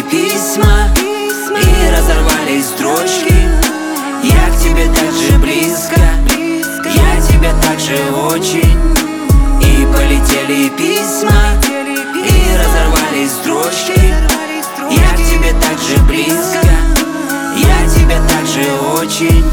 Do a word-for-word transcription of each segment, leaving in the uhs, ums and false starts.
полетели письма и разорвались строчки. Я к тебе так же близко, я тебя так же очень. И полетели письма и разорвались строчки. Я к тебе так же близко, я тебя так же очень.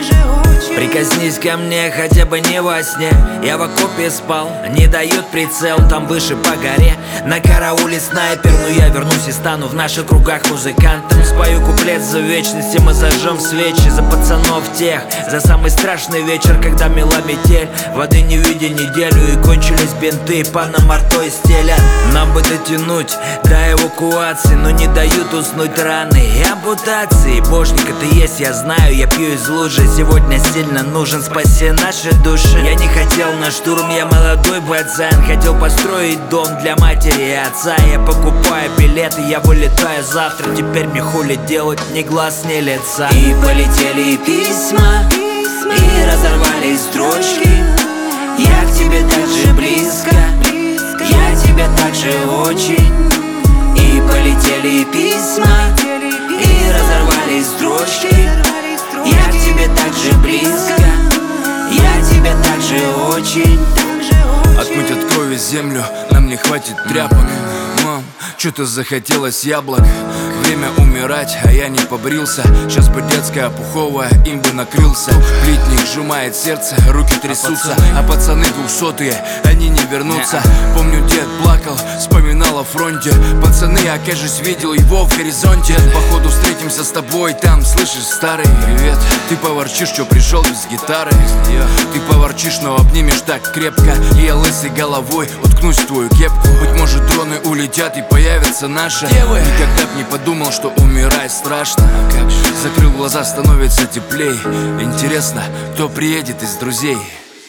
Прикоснись ко мне хотя бы не во сне. Я в окопе спал, не дает прицел, там выше по горе. На карауле снайпер, но я вернусь и стану в наших кругах музыкантом. Спою куплет за вечность, и мы зажжем свечи за пацанов тех, за самый страшный вечер, когда мела метель. Воды не видя неделю, и кончились бинты, паном артой стелят. Нам бы дотянуть до эвакуации, но не дают уснуть раны и ампутации. Божник это есть, я знаю, я пью из лужи. Сегодня сильно нужен, спаси наши души. Я не хотел на штурм, я молодой пацан. Хотел построить дом для матери и отца. Я покупаю билеты, я вылетаю завтра. Теперь мне хули делать, ни глаз, ни лица. И полетели письма и разорвались строчки. Я к тебе так же близко, я тебя так же очень. И полетели письма и разорвались строчки. Я к тебе так же близко, я тебя так же очень. Отмыть от крови землю, нам не хватит тряпок. Мам, что-то захотелось яблок. Время умирать, а я не побрился. Сейчас бы детская пуховая, им бы накрылся. Плитник сжимает сердце, руки трясутся. А пацаны двухсотые, они не вернутся. Помню, дед плакал, вспоминал о фронте. Пацаны, я, кажется, видел его в горизонте. Походу встретимся с тобой там, слышишь, старый привет. Ты поворчишь, что пришел без гитары. Ты поворчишь, но обнимешь так крепко. И я лысой головой уткнусь в твою кепку. Быть может, дроны улетят и появятся наши. Никогда б не подумал, что умирать страшно. Закрыл глаза, становится теплей. Интересно, кто приедет из друзей.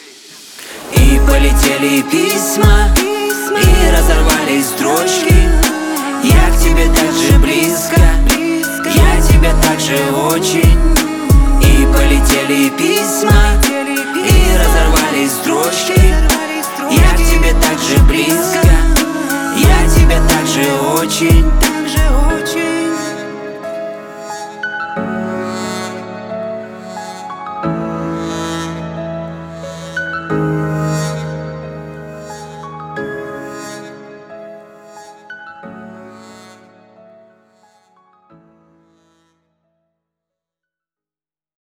И полетели письма и разорвались строчки. Я к тебе так же близко, я тебя так же очень. И полетели письма и разорвались строчки. Я к тебе так же близко, я тебя так же очень.